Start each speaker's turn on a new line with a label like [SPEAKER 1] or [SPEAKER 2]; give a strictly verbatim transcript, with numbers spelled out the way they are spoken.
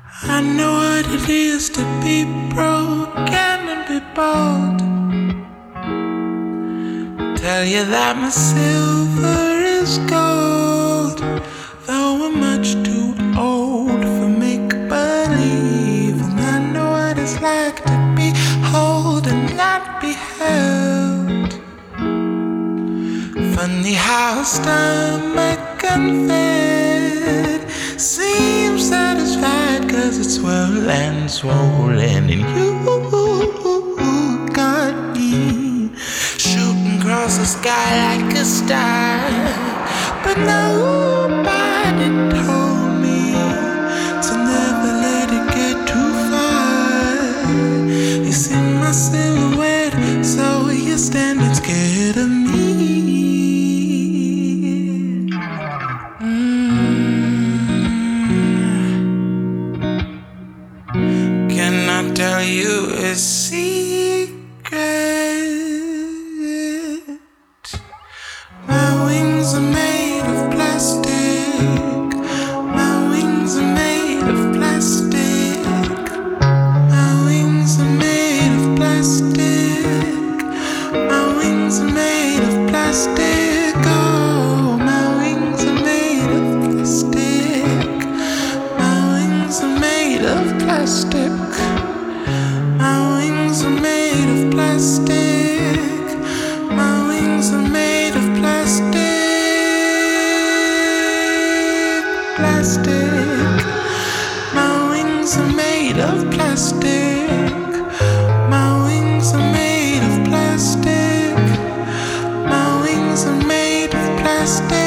[SPEAKER 1] I know what it is to be broken and be bold. Tell you that my silver is gold, though I'm much too old for make-believe. And I know what it's like to be whole and not be held. Funny how stomach and fed seems satisfied, cause it's swell and swollen. And you got me shooting across the sky like a star, but nobody told me to never let it get too far. You see my silhouette, so you're standing scared of me. Can I tell you a secret? My wings are made of plastic. My wings are made of plastic. My wings are made of plastic. My wings are made of plastic. Oh, my wings are made of plastic. My wings are made of plastic. My wings are made of plastic. My wings are made of plastic. Plastic. My wings are made of plastic. My wings are made of plastic. My wings are made of plastic.